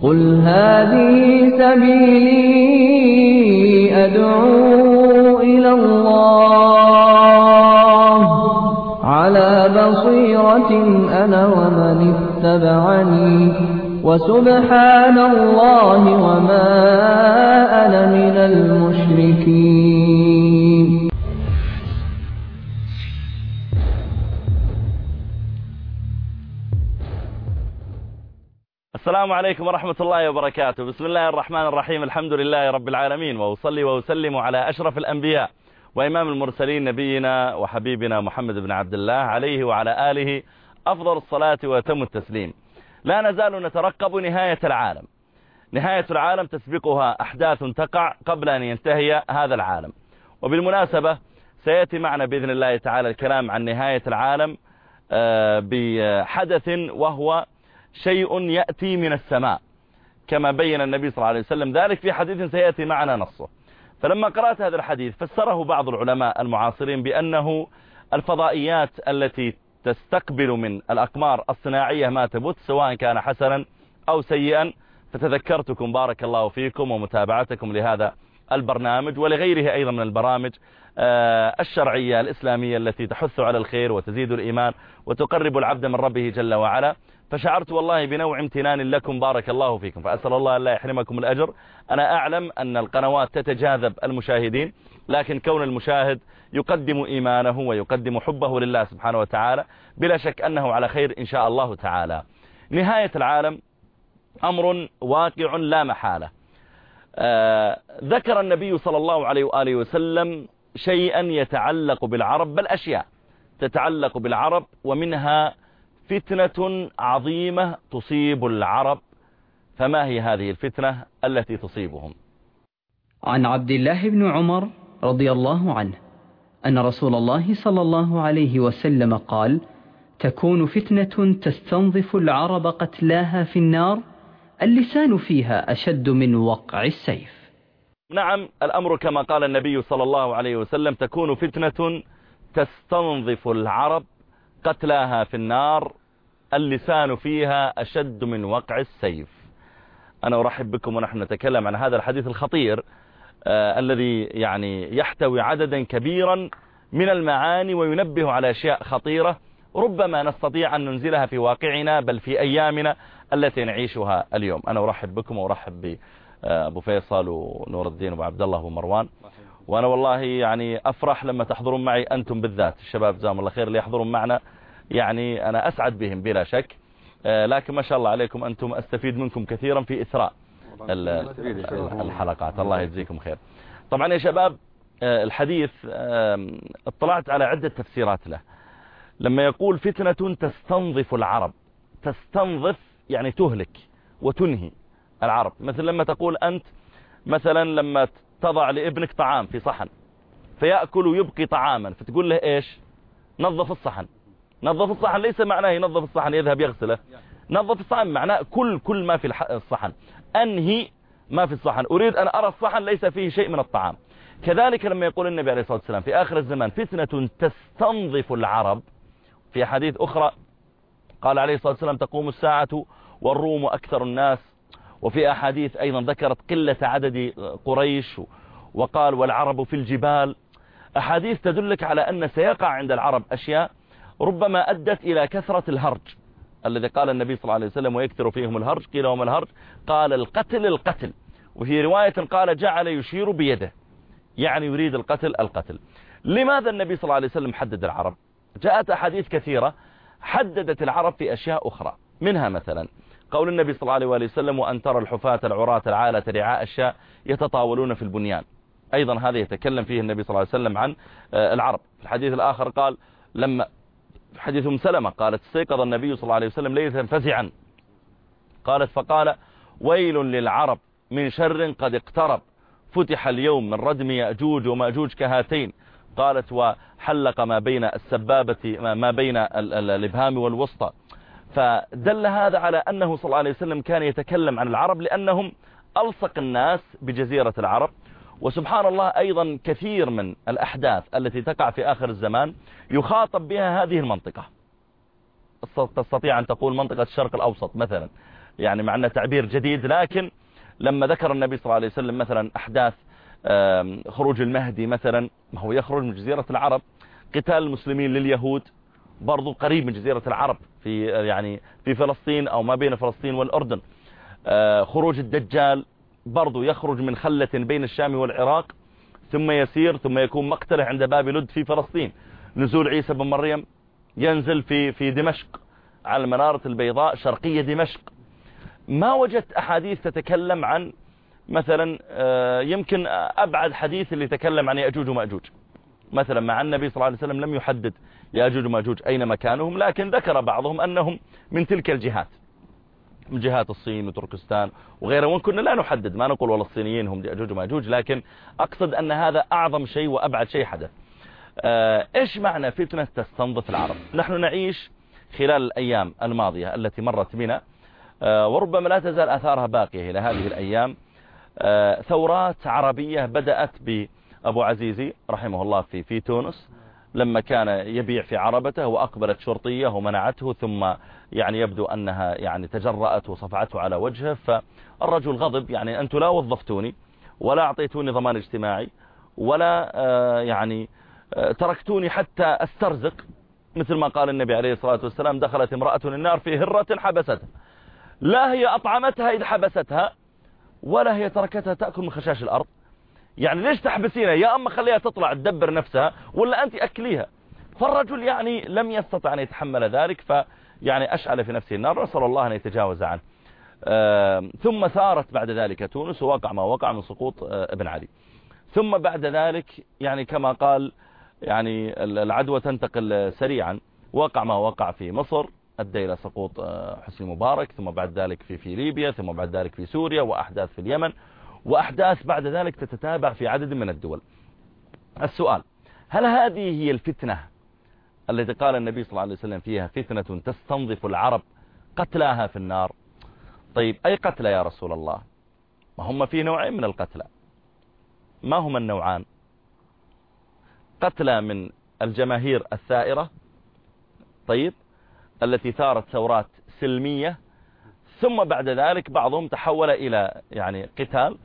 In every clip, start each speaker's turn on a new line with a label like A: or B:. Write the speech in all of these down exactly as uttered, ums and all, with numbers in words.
A: قل هذه سبيلي أدعو إلى الله على بصيرة أنا ومن اتبعني وسبحان الله وما أنا من المشركين.
B: السلام عليكم ورحمة الله وبركاته. بسم الله الرحمن الرحيم. الحمد لله رب العالمين، وأصلي وأسلم على أشرف الأنبياء وإمام المرسلين نبينا وحبيبنا محمد بن عبد الله عليه وعلى آله أفضل الصلاة وأتم التسليم. لا نزال نترقب نهاية العالم. نهاية العالم تسبقها أحداث تقع قبل أن ينتهي هذا العالم. وبالمناسبة سيأتي معنا بإذن الله تعالى الكلام عن نهاية العالم بحدث وهو شيء يأتي من السماء، كما بين النبي صلى الله عليه وسلم ذلك في حديث سيأتي معنا نصه. فلما قرأت هذا الحديث فسره بعض العلماء المعاصرين بأنه الفضائيات التي تستقبل من الأقمار الصناعية ما تبث سواء كان حسنا أو سيئا، فتذكرتكم بارك الله فيكم ومتابعتكم لهذا البرنامج ولغيره أيضا من البرامج الشرعية الإسلامية التي تحث على الخير وتزيد الإيمان وتقرب العبد من ربه جل وعلا. فشعرت والله بنوع امتنان لكم بارك الله فيكم، فأسأل الله أن لا يحرمكم الأجر. أنا أعلم أن القنوات تتجاذب المشاهدين، لكن كون المشاهد يقدم إيمانه ويقدم حبه لله سبحانه وتعالى بلا شك أنه على خير إن شاء الله تعالى. نهاية العالم أمر واقع لا محالة. آه ذكر النبي صلى الله عليه وآله وسلم شيئا يتعلق بالعرب، بل أشياء تتعلق بالعرب، ومنها فتنة عظيمة تصيب العرب. فما هي هذه الفتنة التي تصيبهم؟
C: عن عبد الله بن عمر رضي الله عنه أن رسول الله صلى الله عليه وسلم قال: تكون فتنة تستنظف العرب قتلاها في النار، اللسان فيها أشد من وقع السيف.
B: نعم، الأمر كما قال النبي صلى الله عليه وسلم: تكون فتنة تستنظف العرب قتلاها في النار، اللسان فيها أشد من وقع السيف. أنا أرحب بكم ونحن نتكلم عن هذا الحديث الخطير آه الذي يعني يحتوي عددا كبيرا من المعاني وينبه على أشياء خطيرة ربما نستطيع أن ننزلها في واقعنا بل في أيامنا التي نعيشها اليوم. أنا أرحب بكم وأرحب بأبو فيصل ونور الدين وأبو عبد الله ومروان. وأنا والله يعني أفرح لما تحضرون معي أنتم بالذات، الشباب جزاهم الله خير اللي يحضرون معنا، يعني أنا أسعد بهم بلا شك. لكن ما شاء الله عليكم أنتم أستفيد منكم كثيرا في إثراء الحلقات. الله يجزيكم خير. طبعا يا شباب الحديث اطلعت على عدة تفسيرات له. لما يقول فتنة تستنظف العرب، تستنظف يعني تهلك وتنهي العرب. مثل لما تقول أنت مثلا لما تضع لابنك طعام في صحن فيأكل ويبقي طعاما، فتقول له إيش؟ نظف الصحن. نظف الصحن ليس معناه ينظف الصحن يذهب يغسله، نظف الصحن معناه كل كل ما في الصحن، أنهي ما في الصحن. أريد أن أرى الصحن ليس فيه شيء من الطعام. كذلك لما يقول النبي عليه الصلاة والسلام في آخر الزمان فتنة تستنظف العرب، في حديث أخرى قال عليه الصلاة والسلام: تقوم الساعة والروم أكثر الناس. وفي أحاديث أيضا ذكرت قلة عدد قريش، وقال: والعرب في الجبال. أحاديث تدلك على أن سيقع عند العرب أشياء ربما أدت إلى كثرة الهرج الذي قال النبي صلى الله عليه وسلم: ويكثر فيهم الهرج. قيل وما الهرج؟ قال: القتل القتل. وفي رواية قال: جعل يشير بيده، يعني يريد القتل القتل. لماذا النبي صلى الله عليه وسلم حدد العرب؟ جاءت أحاديث كثيرة حددت العرب في أشياء أخرى، منها مثلا قول النبي صلى الله عليه وسلم: وأن ترى الحفاة العراة العالة رعاء الشاء يتطاولون في البنيان. أيضا هذا يتكلم فيه النبي صلى الله عليه وسلم عن العرب. في الحديث الآخر قال لما في حديث أم سلمة قالت: استيقظ النبي صلى الله عليه وسلم ليلة فزعا، قالت: فقال: ويل للعرب من شر قد اقترب، فتح اليوم من ردم يأجوج ومأجوج كهاتين. قالت: وحلق ما بين السبابة ما بين الإبهام والوسطى. فدل هذا على أنه صلى الله عليه وسلم كان يتكلم عن العرب لأنهم ألصق الناس بجزيرة العرب. وسبحان الله أيضا كثير من الأحداث التي تقع في آخر الزمان يخاطب بها هذه المنطقة. تستطيع أن تقول منطقة الشرق الأوسط مثلا، يعني مع أنه تعبير جديد، لكن لما ذكر النبي صلى الله عليه وسلم مثلا أحداث خروج المهدي مثلا، ما هو يخرج من جزيرة العرب، قتال المسلمين لليهود برضو قريب من جزيرة العرب في يعني في فلسطين أو ما بين فلسطين والأردن. خروج الدجال برضو يخرج من خلة بين الشام والعراق ثم يسير ثم يكون مقتله عند باب لد في فلسطين. نزول عيسى بن مريم ينزل في في دمشق على المنارة البيضاء شرقية دمشق. ما وجدت أحاديث تتكلم عن مثلا يمكن أبعد حديث اللي يتكلم عن يأجوج ومأجوج مثلا، مع النبي صلى الله عليه وسلم لم يحدد يأجوج ومأجوج أين مكانهم، لكن ذكر بعضهم أنهم من تلك الجهات، من جهات الصين وتركستان وغيرها، وإن كنا لا نحدد، ما نقول والله الصينيين هم يأجوج ومأجوج، لكن أقصد أن هذا أعظم شيء وأبعد شيء حدث. إيش معنى فتنة تستنظف العرب؟ نحن نعيش خلال الأيام الماضية التي مرت بنا، وربما لا تزال آثارها باقية إلى هذه الأيام، ثورات عربية بدأت بأبو عزيزي رحمه الله في في تونس لما كان يبيع في عربته وأقبلت شرطية ومنعته، ثم يعني يبدو أنها يعني تجرأت وصفعته على وجهه، فالرجل غضب، يعني أنتم لا وظفتوني ولا أعطيتوني ضمان اجتماعي ولا يعني تركتوني حتى استرزق، مثل ما قال النبي عليه الصلاة والسلام دخلت امرأة النار في هرة حبستها، لا هي أطعمتها إذ حبستها ولا هي تركتها تأكل من خشاش الأرض. يعني ليش تحبسينها؟ يا أما خليها تطلع تدبر نفسها ولا أنت أكليها. فالرجل يعني لم يستطع أن يتحمل ذلك، فيعني أشعل في نفسه النار، نسأل الله أن يتجاوز عنه. ثم ثارت بعد ذلك تونس ووقع ما وقع من سقوط ابن علي. ثم بعد ذلك يعني كما قال يعني العدوى تنتقل سريعا، وقع ما وقع في مصر أدى إلى سقوط حسني مبارك، ثم بعد ذلك في في ليبيا، ثم بعد ذلك في سوريا، وأحداث في اليمن، وأحداث بعد ذلك تتتابع في عدد من الدول. السؤال: هل هذه هي الفتنة التي قال النبي صلى الله عليه وسلم فيها فتنة تستنظف العرب قتلاها في النار؟ طيب أي قتلى يا رسول الله؟ ما هم في نوعين من القتلى. ما هما النوعان؟ قتلى من الجماهير الثائرة، طيب، التي ثارت ثورات سلمية، ثم بعد ذلك بعضهم تحول إلى يعني قتال،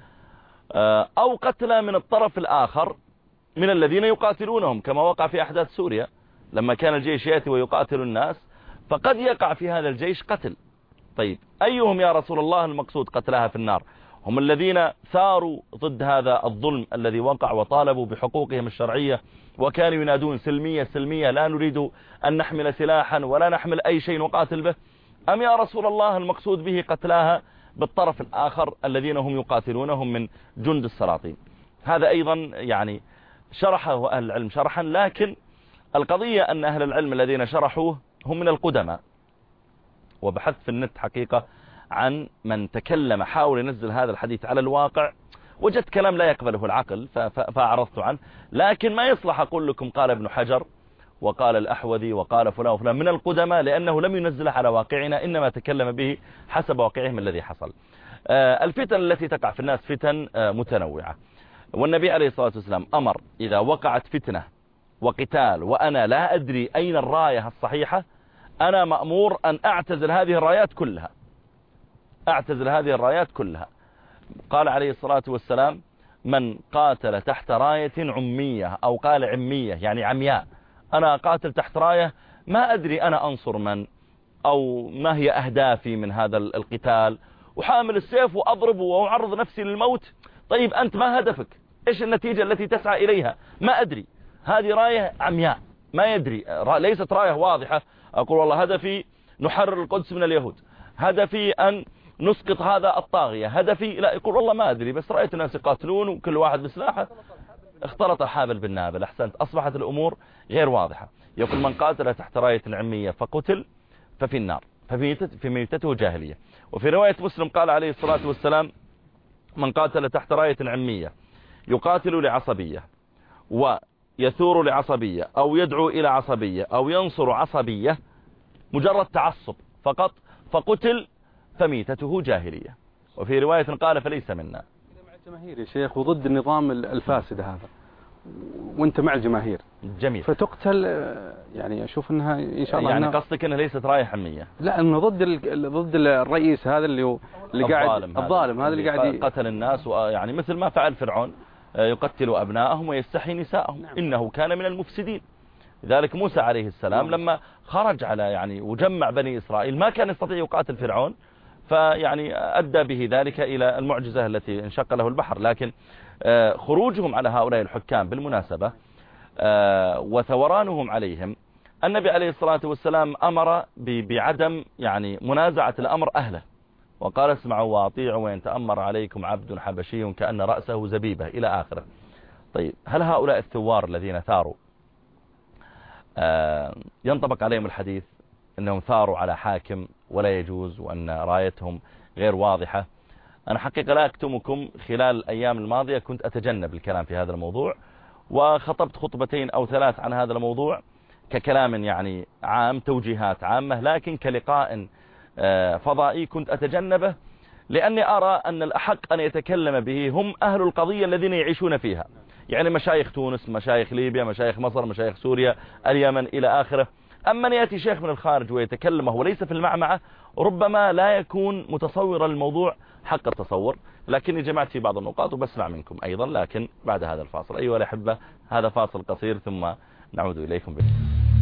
B: أو قتلى من الطرف الآخر من الذين يقاتلونهم، كما وقع في أحداث سوريا لما كان الجيش يأتي ويقاتل الناس، فقد يقع في هذا الجيش قتل. طيب أيهم يا رسول الله المقصود قتلها في النار؟ هم الذين ثاروا ضد هذا الظلم الذي وقع وطالبوا بحقوقهم الشرعية وكانوا ينادون سلمية سلمية، لا نريد أن نحمل سلاحا ولا نحمل أي شيء نقاتل به؟ أم يا رسول الله المقصود به قتلاها بالطرف الآخر الذين هم يقاتلونهم من جند السلاطين؟ هذا أيضا يعني شرحه أهل العلم شرحا، لكن القضية أن أهل العلم الذين شرحوه هم من القدماء، وبحثت في النت حقيقة عن من تكلم حاول ينزل هذا الحديث على الواقع، وجدت كلام لا يقبله العقل فأعرضت عنه، لكن ما يصلح أقول لكم قال ابن حجر وقال الأحوذي وقال فلان وفلان من القدماء، لأنه لم ينزله على واقعنا، إنما تكلم به حسب واقعهم الذي حصل. الفتن التي تقع في الناس فتن متنوعة، والنبي عليه الصلاة والسلام أمر إذا وقعت فتنة وقتال وأنا لا أدري أين الراية الصحيحة، أنا مأمور أن أعتزل هذه الرايات كلها، أعتزل هذه الرايات كلها. قال عليه الصلاة والسلام: من قاتل تحت راية عمية، أو قال عمية يعني عمياء، أنا قاتل تحت راية ما أدري أنا أنصر من أو ما هي أهدافي من هذا القتال، وحامل السيف وأضرب وأعرض نفسي للموت. طيب أنت ما هدفك؟ إيش النتيجة التي تسعى إليها؟ ما أدري. هذه راية عمياء ما يدري، ليست راية واضحة. أقول والله هدفي نحرر القدس من اليهود، هدفي أن نسقط هذا الطاغية، هدفي لا، يقول والله ما أدري، بس رأيت الناس يقاتلون وكل واحد بسلاحه، اختلط الحابل بالنابل. أحسنت، أصبحت الأمور غير واضحة. يقول: من قاتل تحت راية عمية فقتل ففي النار ففي ميتته جاهلية. وفي رواية مسلم قال عليه الصلاة والسلام: من قاتل تحت راية عمية يقاتل لعصبية ويثور لعصبية أو يدعو إلى عصبية أو ينصر عصبية، مجرد تعصب فقط، فقتل فميتته جاهلية. وفي رواية قال: فليس منا.
D: مع الجماهير يا شيخ وضد النظام الفاسد هذا، وانت مع الجماهير
B: جميل
D: فتقتل، يعني اشوف انها ان شاء الله
B: يعني
D: إنها
B: قصدك انها ليست رايه حميه؟
D: لا، انه ضد ال... ضد الرئيس هذا اللي هو اللي قاعد
B: الظالم
D: الظالم هذا اللي قاعد
B: قتل الناس، يعني مثل ما فعل فرعون يقتل ابنائهم ويستحيي نساءهم. نعم. انه كان من المفسدين. لذلك موسى عليه السلام نعم. لما خرج على يعني وجمع بني اسرائيل ما كان يستطيع يقاتل فرعون، فيعني ادى به ذلك الى المعجزه التي انشق له البحر. لكن خروجهم على هؤلاء الحكام بالمناسبة وثورانهم عليهم، النبي عليه الصلاة والسلام أمر بعدم يعني منازعة الأمر أهله، وقال اسمعوا واطيعوا وإن تأمر عليكم عبد حبشي كأن رأسه زبيبة إلى آخره. طيب هل هؤلاء الثوار الذين ثاروا ينطبق عليهم الحديث أنهم ثاروا على حاكم ولا يجوز وأن رايتهم غير واضحة؟ أنا حقيقة لا أكتمكم، خلال الأيام الماضية كنت أتجنب الكلام في هذا الموضوع، وخطبت خطبتين أو ثلاث عن هذا الموضوع ككلام يعني عام، توجيهات عامة، لكن كلقاء فضائي كنت أتجنبه، لأني أرى أن الأحق أن يتكلم به هم أهل القضية الذين يعيشون فيها، يعني مشايخ تونس، مشايخ ليبيا، مشايخ مصر، مشايخ سوريا، اليمن إلى آخره. أما أن يأتي شيخ من الخارج ويتكلم وهو ليس في المعمعة ربما لا يكون متصور الموضوع حق التصور. لكني جمعت في بعض النقاط وبسمع منكم أيضا، لكن بعد هذا الفاصل. أيها الأحبة، هذا فاصل قصير ثم نعود إليكم به.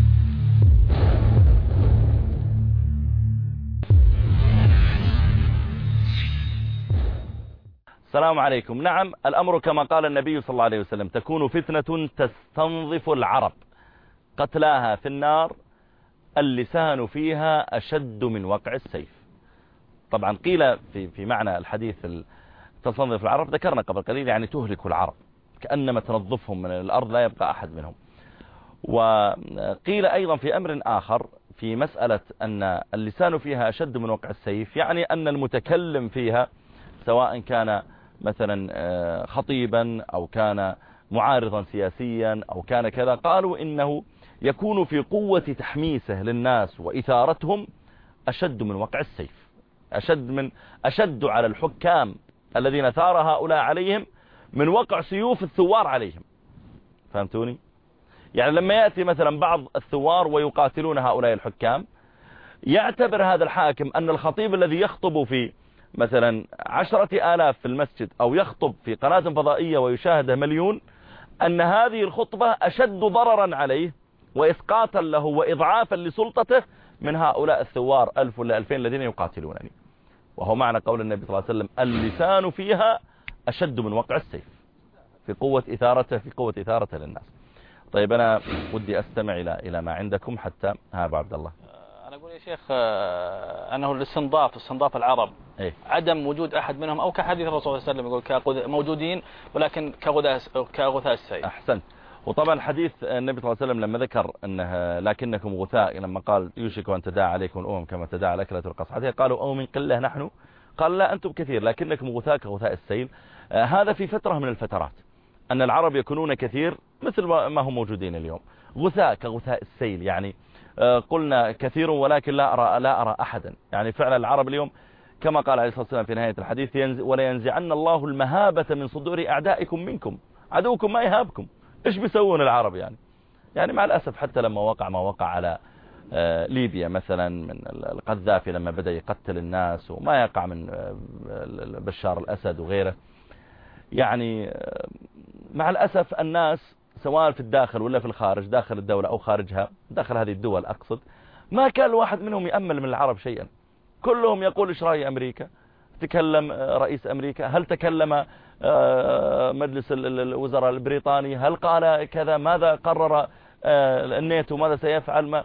B: السلام عليكم. نعم، الأمر كما قال النبي صلى الله عليه وسلم: تكون فتنة تستنظف العرب قتلاها في النار اللسان فيها أشد من وقع السيف. طبعا قيل في في معنى الحديث تستنظف العرب، ذكرنا قبل قليل يعني تهلك العرب، كأنما تنظفهم من الأرض لا يبقى أحد منهم. وقيل أيضا في أمر آخر في مسألة أن اللسان فيها أشد من وقع السيف، يعني أن المتكلم فيها سواء كان مثلا خطيبا أو كان معارضا سياسيا أو كان كذا، قالوا إنه يكون في قوة تحميسه للناس وإثارتهم أشد من وقع السيف، أشد من أشد على الحكام الذين ثار هؤلاء عليهم من وقع سيوف الثوار عليهم. فهمتوني؟ يعني لما يأتي مثلا بعض الثوار ويقاتلون هؤلاء الحكام، يعتبر هذا الحاكم أن الخطيب الذي يخطب في مثلا عشرة آلاف في المسجد أو يخطب في قناة فضائية ويشاهده مليون، أن هذه الخطبة أشد ضررا عليه وإسقاطا له وإضعافا لسلطته من هؤلاء الثوار ألف ولا ألفين الذين يقاتلونني. وهو معنى قول النبي صلى الله عليه وسلم: اللسان فيها أشد من وقع السيف، في قوة إثارته في قوة إثارته للناس. طيب أنا ودي أستمع إلى إلى ما عندكم حتى ها أبو عبد الله.
E: أنا أقول يا شيخ أنه الاستنضاف استنضاف العرب
B: إيه؟
E: عدم وجود أحد منهم، أو كحديث الرسول صلى الله عليه وسلم يقول موجودين ولكن كغثاء السيل.
B: أحسنت. وطبعا حديث النبي صلى الله عليه وسلم لما ذكر أنه لكنكم غثاء، لما قال يوشك أن تداعى عليكم الأمم كما تداعى الأكلة القصعة، قالوا أو من قلة نحن، قال لا أنتم كثير لكنكم غثاء كغثاء السيل. آه هذا في فترة من الفترات أن العرب يكونون كثير مثل ما هم موجودين اليوم، غثاء كغثاء السيل، يعني آه قلنا كثير ولكن لا أرى لا أرى أحدا. يعني فعلا العرب اليوم كما قال عليه الصلاة والسلام في نهاية الحديث: ولا ينزعن الله المهابة من صدور أعدائكم منكم. عدوكم ما يهابكم. إيش بيسوون العرب يعني؟ يعني مع الأسف حتى لما وقع ما وقع على آه ليبيا مثلا من القذافي لما بدأ يقتل الناس، وما يقع من آه بشار الأسد وغيره، يعني آه مع الأسف الناس سواء في الداخل ولا في الخارج، داخل الدولة أو خارجها، داخل هذه الدول أقصد، ما كان الواحد منهم يأمل من العرب شيئا. كلهم يقول إيش رأي أمريكا؟ تكلم رئيس أمريكا؟ هل تكلم مجلس الوزراء البريطاني؟ هل قال كذا؟ ماذا قرر الناتو؟ ماذا سيفعل؟ ما,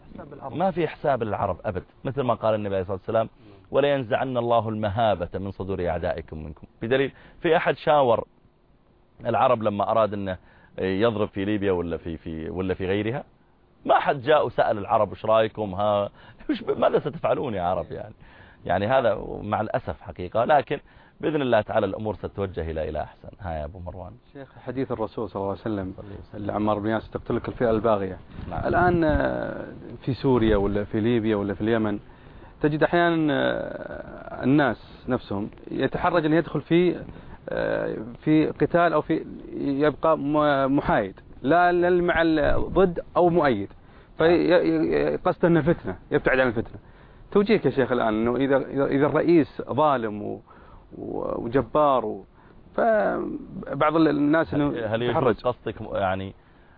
B: ما في حساب للعرب أبد، مثل ما قال النبي صلى الله عليه وسلم: ولا ينزعن الله المهابة من صدور أعدائكم منكم. بدليل في أحد شاور العرب لما أراد أنه يضرب في ليبيا ولا في في ولا في غيرها؟ ما حد جاء وسأل العرب وش رايكم؟ ها ماذا ستفعلون يا عرب؟ يعني يعني هذا مع الأسف حقيقة، لكن بإذن الله تعالى الأمور ستتوجه إلى إلى أحسن. ها يا أبو مروان.
D: شيخ، حديث الرسول صلى الله عليه وسلم اللي عمار بن ياسر تقتلك الفئة الباغية.
B: نعم.
D: الآن في سوريا ولا في ليبيا ولا في اليمن تجد أحيانا الناس نفسهم يتحرج أن يدخل في في قتال أو في يبقى محايد لا مع ضد أو مؤيد، فقصد أنه فتنة يبتعد عن الفتنة. توجيهك يا شيخ الآن أنه إذا إذا الرئيس ظالم وجبار و فبعض الناس انه
B: هل يجوز قصدك يعني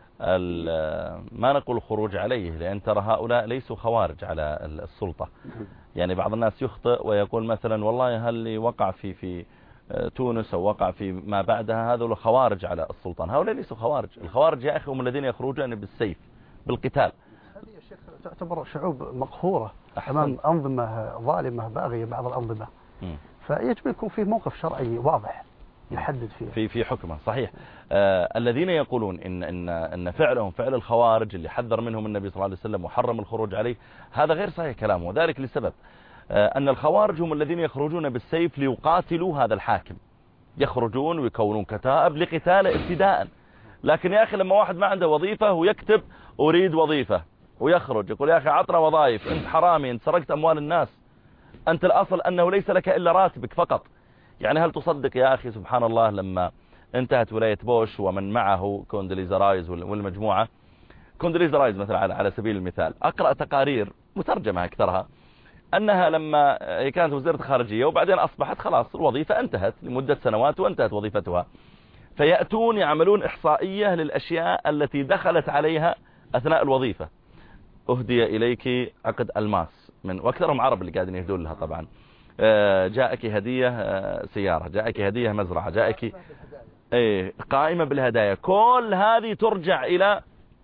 B: ما نقول الخروج عليه، لأن ترى هؤلاء ليسوا خوارج على السلطة. يعني بعض الناس يخطئ ويقول مثلا والله هل اللي وقع في في تونس أو وقع في ما بعدها هذول خوارج على السلطان. هؤلاء ليسوا خوارج. الخوارج يا أخي هم الذين يخرجون بالسيف بالقتال.
F: هذه يا شيخ تعتبر شعوب مقهورة أمام أنظمة ظالمة باغية بعض الأنظمة، م. فيجب يكون فيه موقف شرعي واضح يحدد فيه
B: في في حكمه. صحيح. آه الذين يقولون ان ان ان فعلهم فعل الخوارج اللي حذر منهم النبي صلى الله عليه وسلم وحرم الخروج عليه، هذا غير صحيح كلامه، وذلك لسبب آه ان الخوارج هم الذين يخرجون بالسيف ليقاتلوا هذا الحاكم، يخرجون ويكونون كتائب لقتاله ابتداء. لكن يا اخي لما واحد ما عنده وظيفه ويكتب اريد وظيفه ويخرج يقول يا اخي عطنا وظائف، انت حرامي، انت سرقت اموال الناس، انت الاصل انه ليس لك الا راتبك فقط. يعني هل تصدق يا أخي سبحان الله لما انتهت ولاية بوش ومن معه كوندليزا رايز والمجموعة، كوندليزا رايز مثلا على سبيل المثال، أقرأ تقارير مترجمة أكثرها أنها لما هي كانت وزيرة خارجية وبعدين أصبحت خلاص الوظيفة انتهت لمدة سنوات وانتهت وظيفتها، فيأتون يعملون إحصائية للأشياء التي دخلت عليها أثناء الوظيفة. أهدي إليك عقد ألماس من، وأكثرهم عرب اللي قاعدين يهدون لها طبعا، جاءك هدية سيارة، جاءك هدية مزرعة، جاءك ايه قائمة بالهدايا. كل هذه ترجع إلى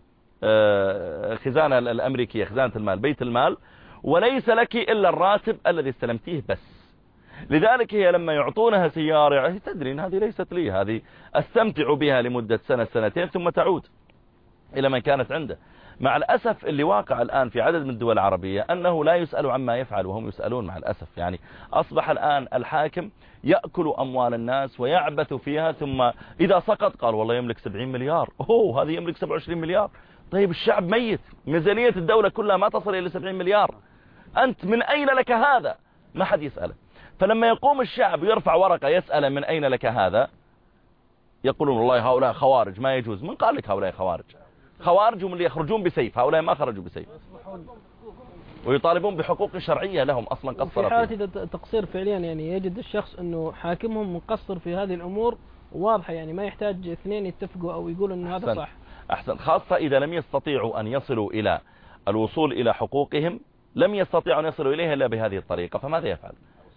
B: خزانة الأمريكية، خزانة المال، بيت المال، وليس لك إلا الراتب الذي استلمتيه بس. لذلك هي لما يعطونها سيارة تدري إن هذه ليست لي، هذه أستمتع بها لمدة سنة سنتين ثم تعود إلى من كانت عنده. مع الأسف اللي واقع الآن في عدد من الدول العربية أنه لا يسأل عما يفعل وهم يسألون مع الأسف. يعني أصبح الآن الحاكم يأكل أموال الناس ويعبث فيها، ثم إذا سقط قال والله يملك سبعين مليار، أوه هذه يملك سبعة وعشرين مليار. طيب الشعب ميت، ميزانية الدولة كلها ما تصل إلى سبعين مليار، أنت من أين لك هذا؟ ما حد يسأله. فلما يقوم الشعب يرفع ورقة يسأل من أين لك هذا، يقولون والله هؤلاء خوارج ما يجوز. من قال لك هؤلاء خوارج؟ خوارج هم اللي يخرجون بسيف، هؤلاء ما خرجوا بسيف، ويطالبون بحقوق شرعية لهم أصلا قصر
G: في حالة إذا تقصير فعليا يعني يجد الشخص أنه حاكمهم مقصر في هذه الأمور واضحة، يعني ما يحتاج اثنين يتفقوا أو يقولوا أن هذا صح.
B: أحسن، خاصة إذا لم يستطيعوا أن يصلوا إلى الوصول إلى حقوقهم، لم يستطيعوا أن يصلوا إليها إلا بهذه الطريقة، فماذا يفعل؟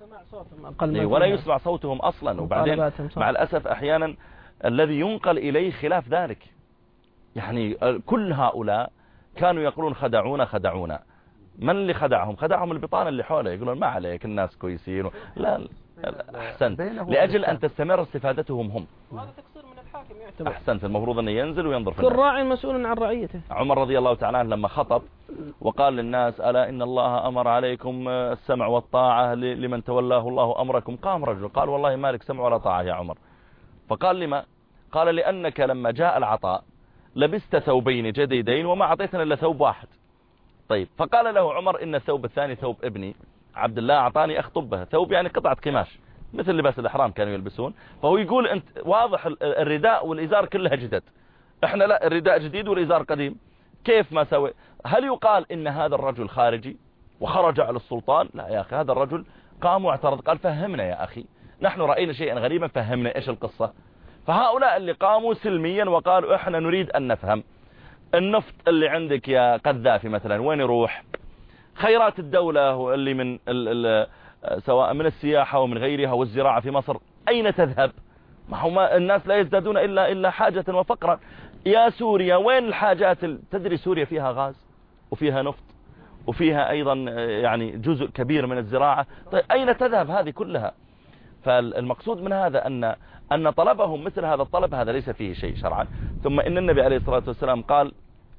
B: ولا يسمع صوتهم أصلا. وبعدين مع الأسف أحيانا الذي ينقل إليه خلاف ذلك. يعني كل هؤلاء كانوا يقولون خدعونا خدعونا. من اللي خدعهم؟ خدعهم البطانة اللي حوله، يقولون ما عليك الناس كويسين و... لا أحسنت، لأجل أن تستمر استفادتهم هم.
G: وهذا تقصير من الحاكم يعتبر.
B: أحسنت، المفروض أنه ينزل وينظر في
G: كل راعي مسؤول عن رعيته.
B: عمر رضي الله تعالى عنه لما خطب وقال للناس ألا إن الله أمر عليكم السمع والطاعة لمن تولاه الله أمركم، قام رجل قال والله ما لك سمع ولا طاعة يا عمر. فقال لما؟ قال لأنك لما جاء العطاء لبست ثوبين جديدين وما أعطيتنا إلا ثوب واحد. طيب، فقال له عمر إن الثوب الثاني ثوب ابني عبد الله أعطاني أخطب به، ثوب يعني قطعة قماش مثل لباس الإحرام كانوا يلبسون. فهو يقول أنت واضح الرداء والإزار كلها جدد، إحنا لا، الرداء جديد والإزار قديم، كيف ما سوي؟ هل يقال إن هذا الرجل خارجي وخرج على السلطان؟ لا يا أخي، هذا الرجل قام واعترض قال فهمنا يا أخي، نحن رأينا شيئا غريبا فهمنا إيش القصة. فهؤلاء اللي قاموا سلميا وقالوا إحنا نريد أن نفهم النفط اللي عندك يا قذافي مثلا وين يروح؟ خيرات الدولة اللي من ال ال سواء من السياحة ومن غيرها والزراعة في مصر أين تذهب؟ ما هو ما الناس لا يزدادون إلا إلا حاجة وفقرا. يا سوريا وين الحاجات؟ تدري سوريا فيها غاز وفيها نفط وفيها أيضا يعني جزء كبير من الزراعة. طيب أين تذهب هذه كلها؟ فالمقصود من هذا أن أن طلبهم مثل هذا الطلب هذا ليس فيه شيء شرعا. ثم إن النبي عليه الصلاة والسلام قال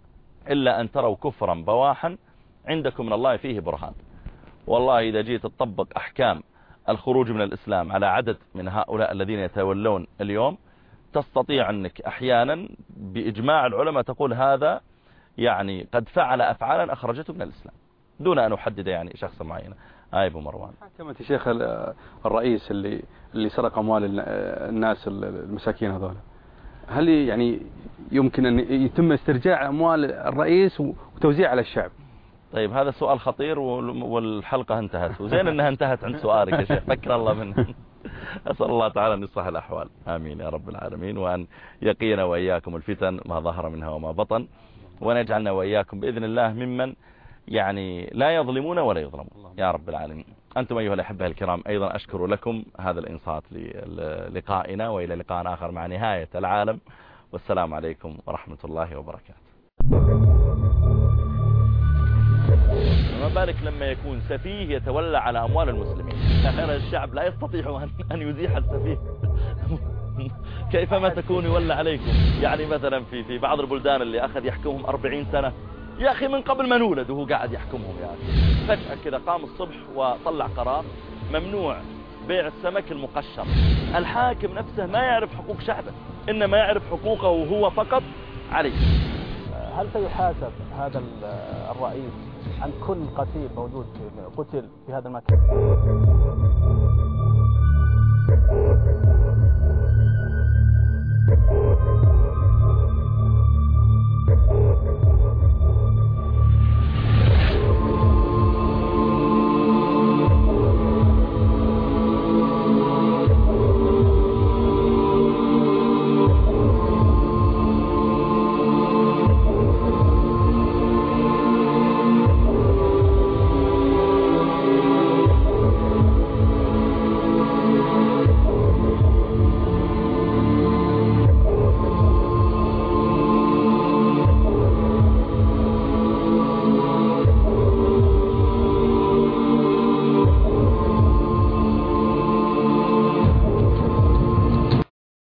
B: إلا أن تروا كفرا بواحا عندكم من الله فيه برهان. والله إذا جيت تطبق أحكام الخروج من الإسلام على عدد من هؤلاء الذين يتولون اليوم، تستطيع أنك أحيانا بإجماع العلماء تقول هذا يعني قد فعل أفعالا أخرجته من الإسلام دون أن أحدد يعني شخصا معينة. آي أبو مروان،
D: حكمت شيخ الرئيس اللي اللي سرق أموال الناس المساكين هذول، هل يعني يمكن أن يتم استرجاع أموال الرئيس وتوزيع على الشعب؟
B: طيب هذا سؤال خطير والحلقة انتهت، وزين أنها انتهت عند سؤالك يا شيخ، فكر الله منه. أسأل الله تعالى أن يصلح الأحوال، آمين يا رب العالمين، وأن يقينا وإياكم الفتن ما ظهر منها وما بطن، وأن يجعلنا وإياكم بإذن الله ممن يعني لا يظلمون ولا يظلمون يا رب العالمين. أنتم أيها الأحبة الكرام أيضا أشكر لكم هذا الإنصات للقائنا، وإلى لقاء آخر مع نهاية العالم، والسلام عليكم ورحمة الله وبركاته. وما بالك لما يكون سفيه يتولى على أموال المسلمين، غير الشعب لا يستطيع أن يزيح السفيه. كيفما تكون يولى عليكم، يعني مثلا في في بعض البلدان اللي أخذ يحكمهم أربعين سنة، يا أخي من قبل ما نولد وهو قاعد يحكمهم، يا أخي فجأة كذا قام الصبح وطلع قرار ممنوع بيع السمك المقشر. الحاكم نفسه ما يعرف حقوق شعبه، إنما يعرف حقوقه هو فقط عليه.
E: هل سيحاسب هذا الرئيس عن كل قتيل موجود قتل في هذا المكان؟